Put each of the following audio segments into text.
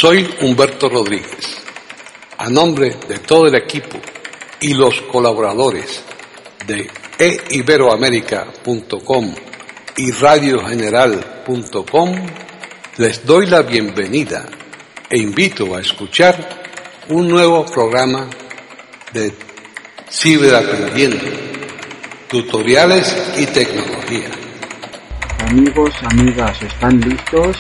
Soy Humberto Rodríguez. A nombre de todo el equipo y los colaboradores de eiberoamerica.com y radiogeneral.com, les doy la bienvenida e invito a escuchar un nuevo programa de Ciberaprendiendo, tutoriales y tecnología. Amigos, amigas, ¿están listos?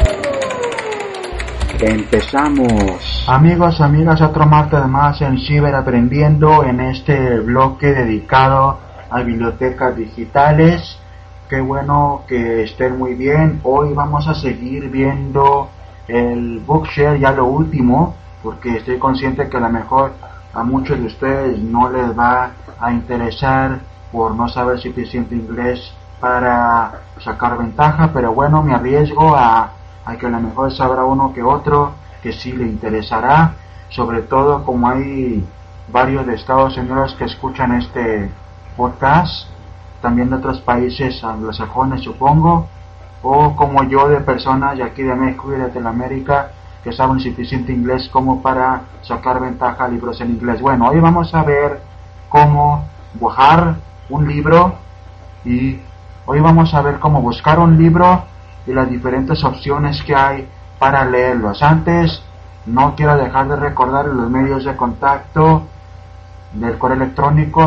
Empezamos. Amigos, amigas, otro martes más en Ciberaprendiendo, en este bloque dedicado a bibliotecas digitales. Qué bueno que estén muy bien. Hoy vamos a seguir viendo el Bookshare, ya lo último, porque estoy consciente que a lo mejor a muchos de ustedes no les va a interesar por no saber suficiente inglés para sacar ventaja, pero bueno, me arriesgo a que a lo mejor sabrá uno que otro que sí le interesará, sobre todo como hay varios de Estados Unidos que escuchan este podcast, también de otros países anglosajones supongo, o como yo, de personas de aquí de México y de Latinoamérica que saben suficiente inglés como para sacar ventaja a libros en inglés. Bueno, hoy vamos a ver cómo bajar un libro y hoy vamos a ver cómo buscar un libro y las diferentes opciones que hay para leerlos. Antes, no quiero dejar de recordar los medios de contacto del correo electrónico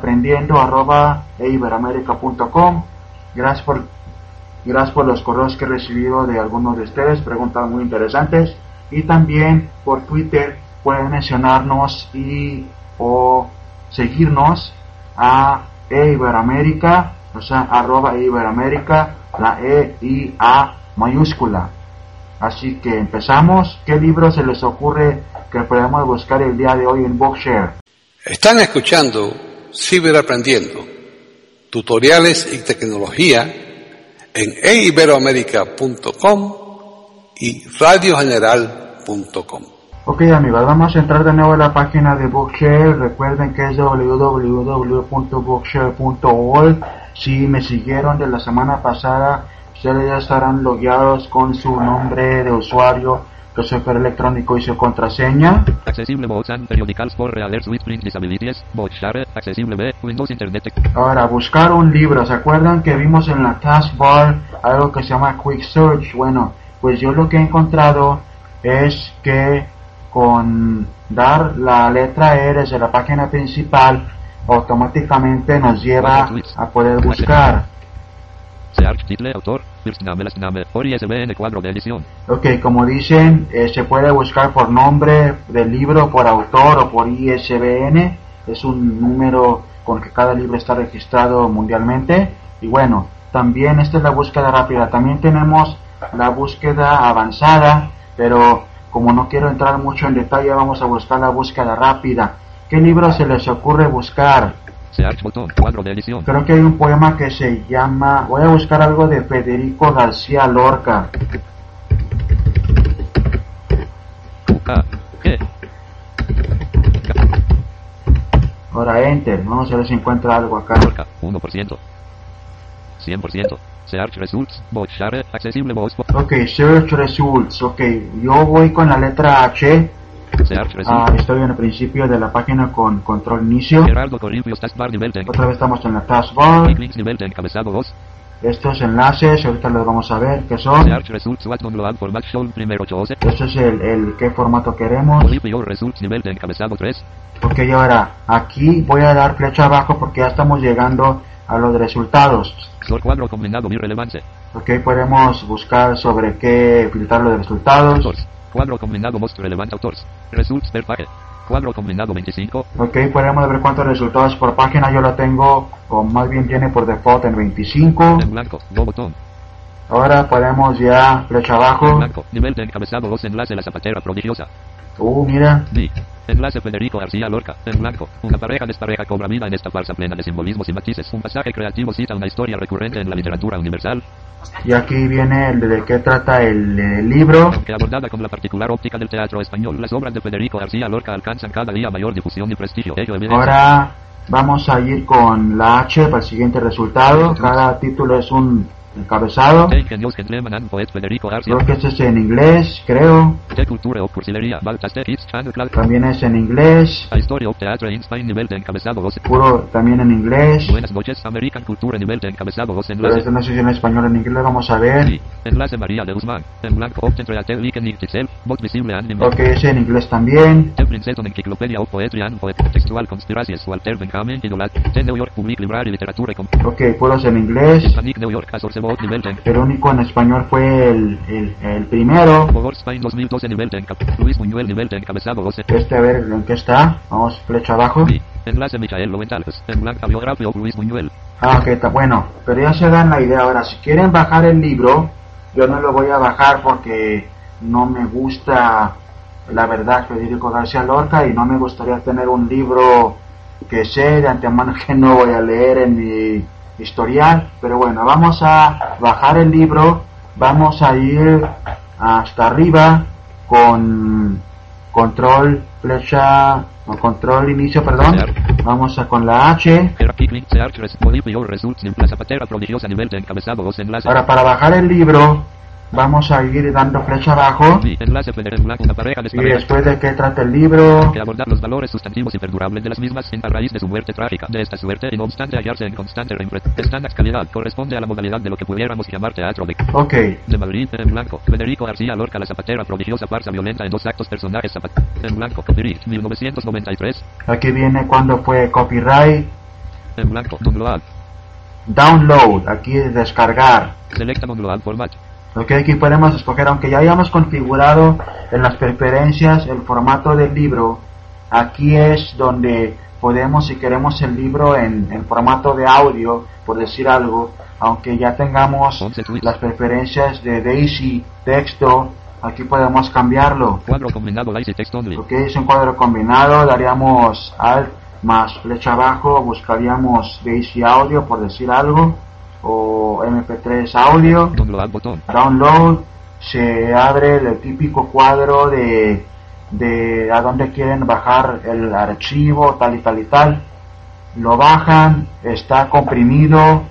ciberaprendiendo@eiberoamerica.com. Gracias por los correos que he recibido de algunos de ustedes, preguntas muy interesantes, y también por Twitter pueden mencionarnos o seguirnos a eiberoamerica, o sea, @eiberoamerica, la E y A mayúscula. Así que empezamos. ¿Qué libro se les ocurre que podemos buscar el día de hoy en Bookshare? Están escuchando Ciberaprendiendo, tutoriales y tecnología en eiberoamerica.com y radiogeneral.com. Ok, amigos, vamos a entrar de nuevo a la página de Bookshare. Recuerden que es www.bookshare.org. Si me siguieron de la semana pasada, ustedes ya estarán logueados con su nombre de usuario, que su correo electrónico y su contraseña. Accesible Box and Periodicals for Readers with Print Disabilities, Bookshare, accesible B, Windows Internet. Ahora, buscar un libro. ¿Se acuerdan que vimos en la taskbar algo que se llama Quick Search? Bueno, pues yo lo que he encontrado es que con dar la letra E desde la página principal, automáticamente nos lleva a poder buscar. Search title, autor, first name, last name, por ISBN, cuadro de edición. Ok, como dicen, se puede buscar por nombre del libro, por autor o por ISBN. Es un número con que cada libro está registrado mundialmente. Y bueno, también esta es la búsqueda rápida. También tenemos la búsqueda avanzada, pero como no quiero entrar mucho en detalle, vamos a buscar la búsqueda rápida. ¿Qué libro se les ocurre buscar? Search botón, cuadro de edición. Creo que hay un poema que se llama... Voy a buscar algo de Federico García Lorca. Ahora Enter. Vamos a ver si encuentra algo acá. Lorca, 1%. 100%. Search Results, Bookshare, accesible Box. Ok, Search Results. Ok, yo voy con la letra H. Search Results. Estoy en el principio de la página con control inicio. Gerardo Corrimpios, taskbar nivel ten. Otra vez estamos en la taskbar. Links nivel ten, encabezado 2. Estos enlaces, ahorita los vamos a ver qué son. Search Results, what download format shown, primero 8. Este es el qué formato queremos. Your Results nivel ten, encabezado 3. Ok, ahora aquí voy a dar flecha abajo porque ya estamos llegando a los resultados. Cuadro combinado mi relevance. Ok, podemos buscar sobre qué filtrar los resultados. Autors. Cuadro combinado most relevant authors. Results per page. Cuadro combinado 25. Ok, podemos ver cuántos resultados por página. Yo lo tengo, o más bien viene por default en 25. En blanco, go botón. Ahora podemos ya flecha abajo. En blanco, nivel de encabezado 2, enlace la zapatera prodigiosa. Mira. Enlace Federico García Lorca, en blanco. Una pareja despareja cobra vida en esta farsa plena de simbolismos y matices. Un pasaje creativo cita una historia recurrente en la literatura universal. Y aquí viene el de qué trata el libro. Aunque abordada con la particular óptica del teatro español, las obras de Federico García Lorca alcanzan cada día mayor difusión y prestigio. Ahora vamos a ir con la H para el siguiente resultado. Cada título es un encabezado. Creo que este es en inglés, creo. También es en inglés. Puro también en inglés. Buenas noches, American Cultura nivel de encabezado 2 Pero este no sé si en español o en inglés, vamos a ver. Sí. Enlace María de Guzmán. En blanco, Opten Reatel, Liken, Ixel, voz visible, anime. Ok, es en inglés también. The Princeton Enciclopedia of Poetry and Poet, Textual Conspiracies, Walter Benjamin, Idolat, The New York Public Library, Literatura. Ok, puros en inglés. Hispanic New York, Azorcebot, nivel de. El único en español fue el primero. Bogor Spain 2012, nivel de Luis Buñuel, nivel de encabezado 12. Este, a ver, ¿en qué está? Vamos, flecha abajo. Sí. Enlace Michael Loventales. En blanca, biografía o Luis Buñuel. Ah, ok, está bueno. Pero ya se dan la idea. Ahora, si quieren bajar el libro, yo no lo voy a bajar porque no me gusta, la verdad, Federico García Lorca, y no me gustaría tener un libro que sé de antemano que no voy a leer en mi historial. Pero bueno, vamos a bajar el libro. Vamos a ir hasta arriba con control flecha o control inicio, perdón. Vamos a con la H. Ahora, para bajar el libro vamos a ir dando flecha abajo. Sí, enlace en blanco, una pareja y después de qué trata el libro, que abordar los valores sustantivos y perdurables de las mismas a raíz de su muerte trágica. De esta suerte, y no obstante hallarse en constante estándar calidad, corresponde a la modalidad de lo que pudiéramos llamar teatro de Madrid. En blanco, Federico García Lorca, La Zapatera, prodigiosa farsa violenta en 2 actos, personajes en blanco, copyright 1993. Aquí viene cuando fue copyright. En blanco, download, aquí es descargar. Selecta download format. Ok, aquí podemos escoger, aunque ya hayamos configurado en las preferencias el formato del libro. Aquí es donde podemos, si queremos el libro en formato de audio, por decir algo, aunque ya tengamos las preferencias de Daisy texto, aquí podemos cambiarlo. Cuadro combinado Daisy text only. Ok, es un cuadro combinado, daríamos Alt más flecha abajo, buscaríamos Daisy audio, por decir algo, o MP3 audio. Download, se abre el típico cuadro de a dónde quieren bajar el archivo, tal y tal y tal. Lo bajan, está comprimido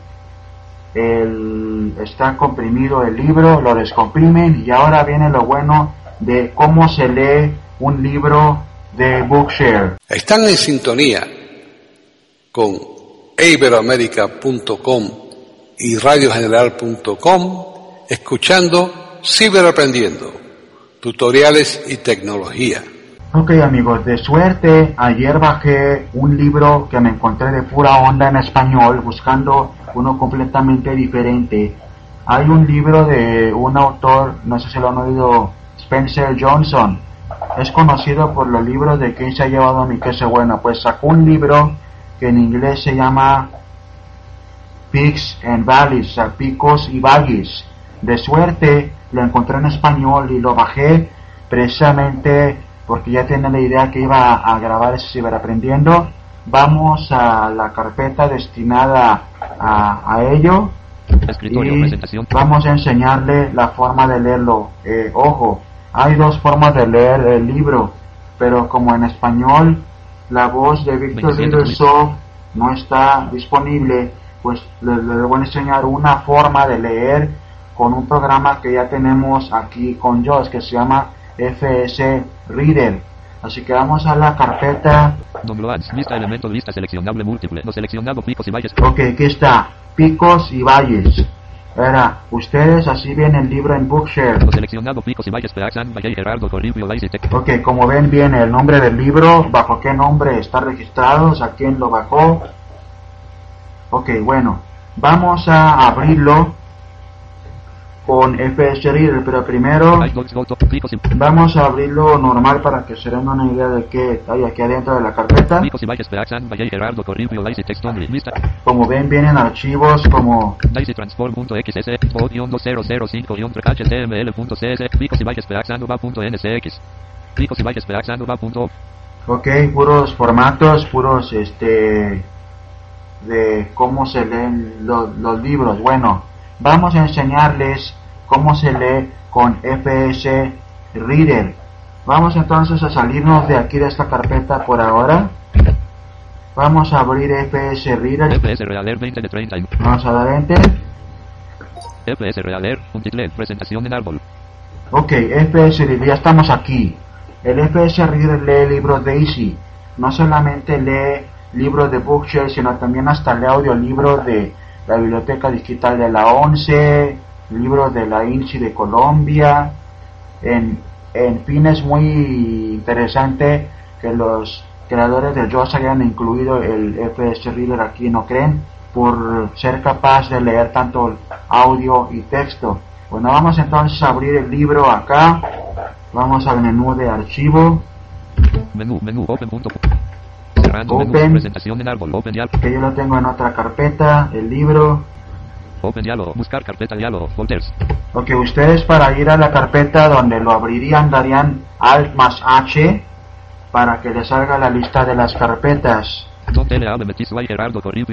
el libro, lo descomprimen, y ahora viene lo bueno de cómo se lee un libro de Bookshare. Están en sintonía con iberoamerica.com y radiogeneral.com, escuchando Ciberaprendiendo, tutoriales y tecnología. Ok, amigos, de suerte ayer bajé un libro que me encontré de pura onda en español, buscando uno completamente diferente. Hay un libro de un autor, no sé si lo han oído, Spencer Johnson. Es conocido por los libros de ¿Quién se ha llevado mi queso bueno? Pues sacó un libro que en inglés se llama Peaks and Valleys, o sea, picos y valles. De suerte lo encontré en español y lo bajé precisamente porque ya tenía la idea que iba a grabar ese Ciberaprendiendo. Vamos a la carpeta destinada a ello y vamos a enseñarle la forma de leerlo. Ojo, hay 2 formas de leer el libro, pero como en español la voz de Víctor Riedersoft no está disponible, pues les voy a enseñar una forma de leer con un programa que ya tenemos aquí con JAWS, que se llama FS Reader. Así que vamos a la carpeta. Lista elementos, lista seleccionable múltiple. No seleccionado picos y valles. Ok, aquí está, picos y valles. Ahora, ustedes así ven el libro en Bookshare. No seleccionado picos y valles, Gerardo Corribio, ok, como ven viene el nombre del libro, bajo qué nombre está registrado, o sea, quién lo bajó. Ok, bueno, vamos a abrirlo con FS Reader, pero primero vamos a abrirlo normal para que se den una idea de qué hay aquí adentro de la carpeta. Como ven, vienen archivos como ok, puros formatos, puros de cómo se leen los libros. Bueno, vamos a enseñarles cómo se lee con FS Reader. Vamos entonces a salirnos de aquí de esta carpeta por ahora. Vamos a abrir FS Reader. FS Reader 20 de 30. Vamos a dar Enter. FPS Reader, un title, presentación en árbol. Ok, FPS Reader, ya estamos aquí. El FPS Reader lee libros de Easy. No solamente lee libros de Bookshare, sino también hasta lee audiolibros de la Biblioteca Digital de la ONCE, libros de la INSI de Colombia. En fin, es muy interesante que los creadores de JAWS hayan incluido el FPS Reader aquí, ¿no creen? Por ser capaz de leer tanto audio y texto. Bueno, vamos entonces a abrir el libro acá. Vamos al menú de archivo. Menú, open. Cerrando menú, presentación en árbol, open diálogo. Que yo lo tengo en otra carpeta, el libro. Open diálogo, buscar carpeta diálogo, folders. Ok, ustedes para ir a la carpeta donde lo abrirían darían Alt más H para que les salga la lista de las carpetas. Don TLA Metisway Gerardo Corripi.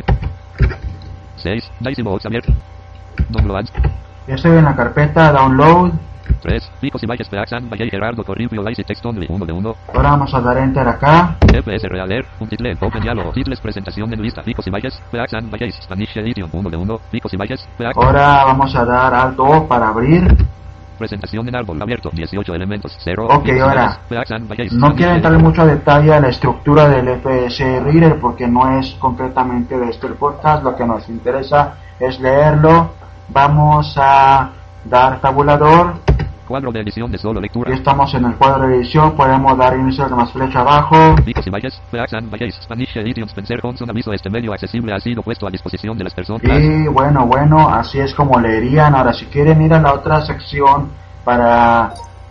6. Daisy Box abierto. Downloads. Yo estoy en la carpeta Download. 3. Picos y Valles Peaxan Valle Gerardo Corripio Daisy Text Only 1 de 1. Ahora vamos a dar Enter acá. FPS Reader, un title, open diálogo, titles, presentación en lista, Picos y Valles, Peaxan Valles, Spanish Edition 1 de 1, Picos y Valles, Peaxan. Ahora vamos a dar Alt O para abrir. Presentación en árbol abierto, 18 elementos, 0. Ok, ahora, no quiero entrar mucho a detalle a la estructura del FPS Reader porque no es concretamente de este podcast. Lo que nos interesa es leerlo. Vamos a dar tabulador. Cuadro de edición de solo lectura. Ya estamos en el cuadro de edición, podemos dar insert más flecha abajo. Picos y Valles, Peaxan Valles, Spanish Edition Spencer Johnson aviso, este medio accesible ha sido puesto a disposición de las personas. Y bueno, así es como leerían. Ahora si quieren ir a la otra sección para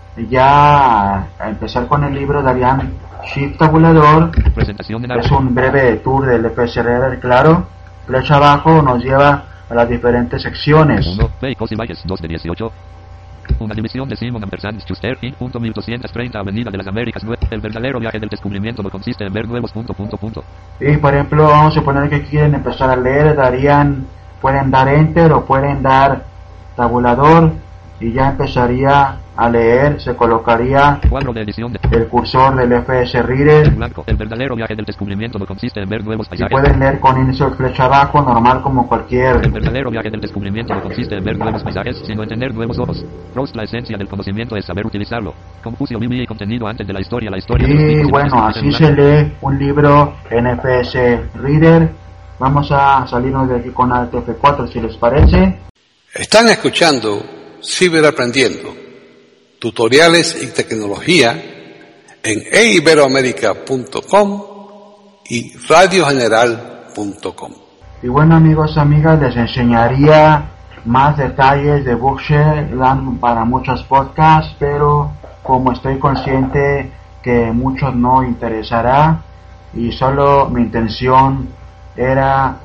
ya empezar con el libro, darían Shift tabulador. Presentación en árbol. Es un breve tour del FPS Reader, claro. Flecha abajo nos lleva a las diferentes secciones. 1. Picos y Valles, 2 de 18. Una división de Simon & Schuster, Inc. 1230 Avenida de las Américas 9. El verdadero viaje del descubrimiento no consiste en ver nuevos ... Y por ejemplo, vamos a suponer que quieren empezar a leer, pueden dar Enter o pueden dar tabulador y ya empezaría a leer, se colocaría cuadro de edición el cursor del FPS Reader. Blanco. El verdadero viaje del descubrimiento no consiste en ver nuevos paisajes. Y pueden leer con insert flecha abajo, normal como cualquier. El verdadero viaje del descubrimiento no consiste en ver nuevos paisajes, sino en tener nuevos ojos. Proust, la esencia del conocimiento es saber utilizarlo. Confucio, Bibi y contenido antes de la historia Y bueno, así se lee un libro en FPS Reader. Vamos a salirnos de aquí con Alt F4 si les parece. Están escuchando Ciberaprendiendo, tutoriales y tecnología en eiberoamerica.com y radiogeneral.com. Y bueno, amigos, amigas, les enseñaría más detalles de Bookshare, dan para muchos podcasts, pero como estoy consciente que muchos no interesará y solo mi intención era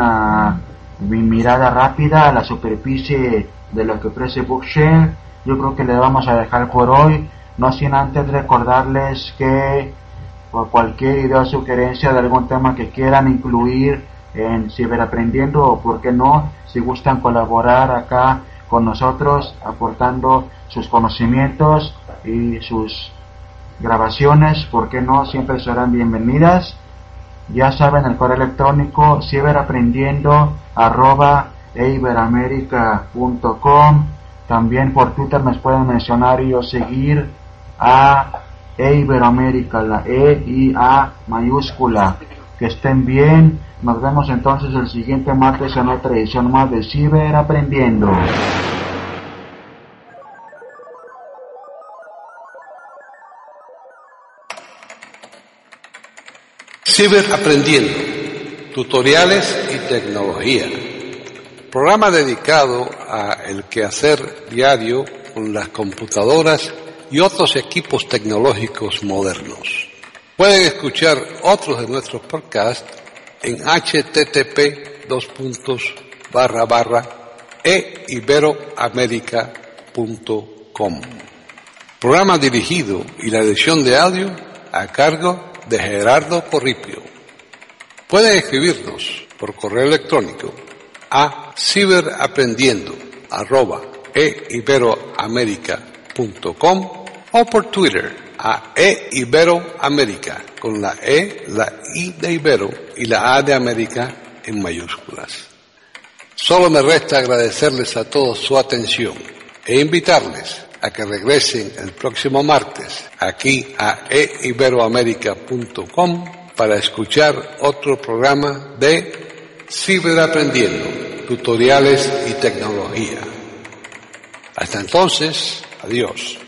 mi mirada rápida a la superficie de lo que ofrece Bookshare, yo creo que le vamos a dejar por hoy, no sin antes recordarles que por cualquier idea o sugerencia de algún tema que quieran incluir en Ciberaprendiendo, o por qué no, si gustan colaborar acá con nosotros aportando sus conocimientos y sus grabaciones, por qué no, siempre serán bienvenidas. Ya saben, el correo electrónico ciberaprendiendo@eiberamerica.com. También por Twitter nos pueden mencionar y o seguir a Eiberoamerica, la E y A mayúscula. Que estén bien, nos vemos entonces el siguiente martes en otra edición más de Ciberaprendiendo. Ciberaprendiendo, tutoriales y tecnología. Programa dedicado a el quehacer diario con las computadoras y otros equipos tecnológicos modernos. Pueden escuchar otros de nuestros podcasts en http://eiberoamerica.com. Programa dirigido y la edición de audio a cargo de Gerardo Corripio. Pueden escribirnos por correo electrónico a ciberapprendiendo@eiberoamerica.com o por Twitter a eiberoamerica con la E, la I de Ibero y la A de América en mayúsculas. Solo me resta agradecerles a todos su atención e invitarles a que regresen el próximo martes aquí a eiberoamerica.com para escuchar otro programa de Ciberaprendiendo, tutoriales y tecnología. Hasta entonces, adiós.